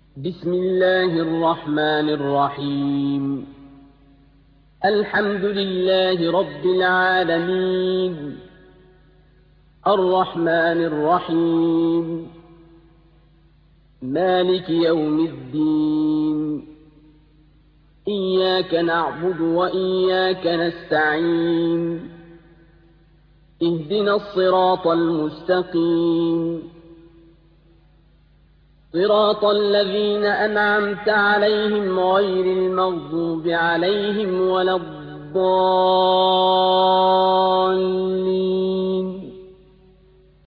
بسم الله الرحمن الرحيم الحمد لله رب العالمين الرحمن الرحيم مالك يوم الدين إياك نعبد وإياك نستعين اهدنا الصراط المستقيم صراط الذين أنعمت عليهم غير المغضوب عليهم ولا الضالين